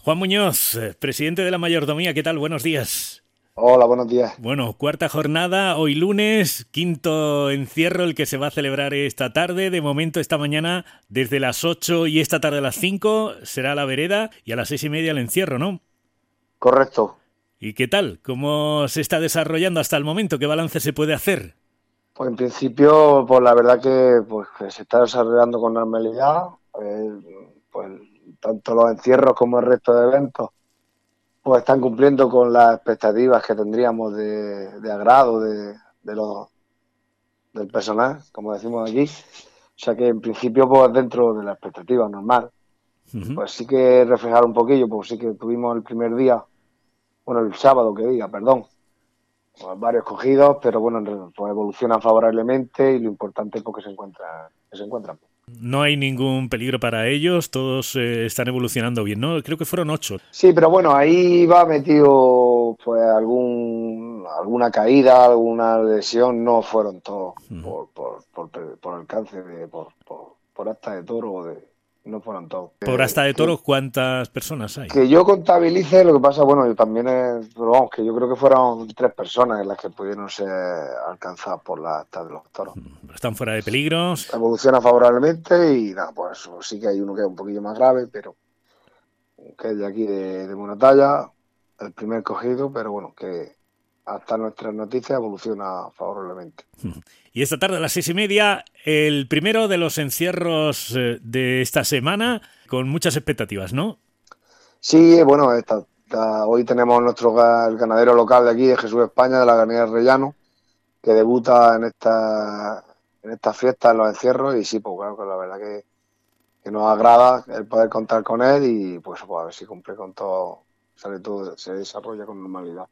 Juan Muñoz, presidente de la Mayordomía, ¿qué tal? Buenos días. Hola, buenos días. Bueno, cuarta jornada, hoy lunes, quinto encierro el que se va a celebrar esta tarde. De momento, esta mañana, desde las 8 y esta tarde a las 5 será la vereda y a las 6:30 el encierro, ¿no? Correcto. ¿Y qué tal? ¿Cómo se está desarrollando hasta el momento? ¿Qué balance se puede hacer? Pues en principio, pues la verdad que se está desarrollando con normalidad. Pues tanto los encierros como el resto de eventos, pues están cumpliendo con las expectativas que tendríamos de agrado del personal, como decimos aquí. O sea que en principio, pues dentro de la expectativa normal. Ujú. Pues sí que reflejar un poquillo, pues sí que tuvimos el primer día, bueno, el sábado que diga, perdón, pues varios cogidos, pero bueno, pues evolucionan favorablemente y lo importante es porque se encuentran. No hay ningún peligro para ellos, todos están evolucionando bien, ¿no? Creo que fueron 8. Sí, pero bueno, ahí va metido pues alguna caída, alguna lesión, no fueron todos por alcance por acta de toro no fueron todos. Por hasta de toros, ¿cuántas personas hay? Que yo contabilice, lo que pasa, bueno, y también es, pero vamos, que yo creo que fueron 3 personas en las que pudieron ser alcanzadas por la acta de los toros. ¿Están fuera de peligros? Evoluciona favorablemente y nada, pues eso, sí que hay uno que es un poquillo más grave, pero que es de aquí de Monatalla, el primer cogido, pero bueno, que hasta nuestras noticias evoluciona favorablemente. Y esta tarde a las 6:30, el primero de los encierros de esta semana, con muchas expectativas, ¿no? Sí, bueno, hoy tenemos el ganadero local de aquí, de Jesús España, de la ganadería Rellano, que debuta en esta fiesta, en los encierros, y sí, pues claro, que la verdad que nos agrada el poder contar con él y pues a ver si cumple con todo, sobre todo se desarrolla con normalidad.